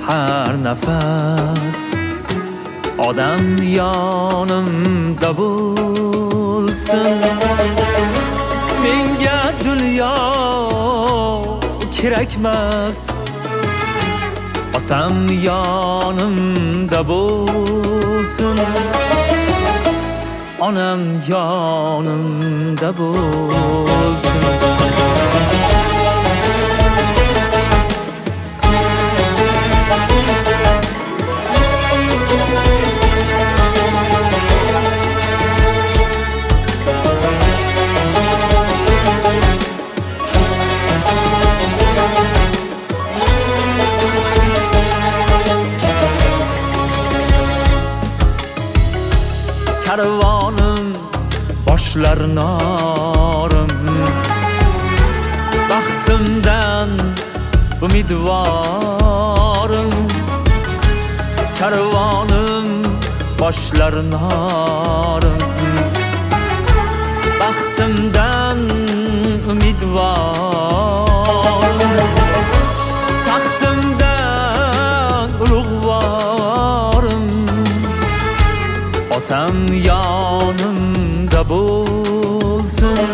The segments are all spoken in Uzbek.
har nafas odam yonimda bo'lsin. Menga dunyo kerakmas, otam yonimda bo'lsin. Onam yonimda bo'lsin. Karvonim boshlar norim, baxtimdan umidvorim. Karvonim boshlar norim, baxtimdan umidvorim. Taxtimdan ulug'vorim, otam yonimda bo'lsin.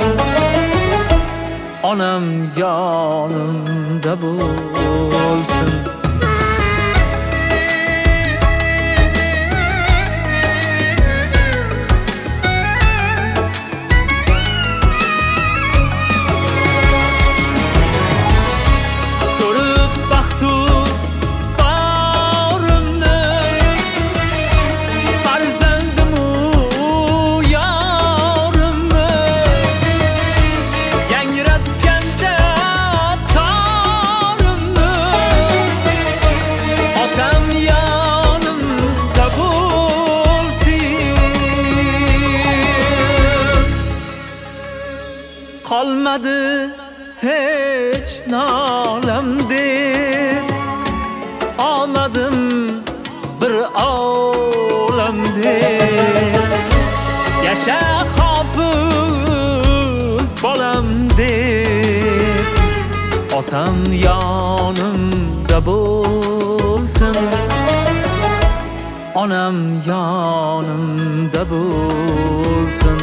Onam yonimda bo'lsin. Ko'rib baxtu barimni, farzandimu yorimni, yangratganda torimni, otam yonimda bo'lsin. Qolmadi hech nolam deb, omadim bir olam deb. Yasha hofiz bolam deb, otam yonimda bo'lsin. Onam yonimda bo'lsin.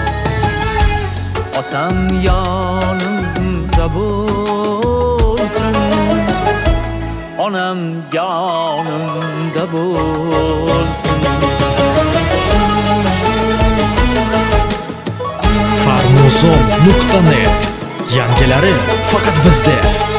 Otam yonimda bo'lsin. Onam yonimda bo'lsin. Farmuzon.net yangilari faqat bizda.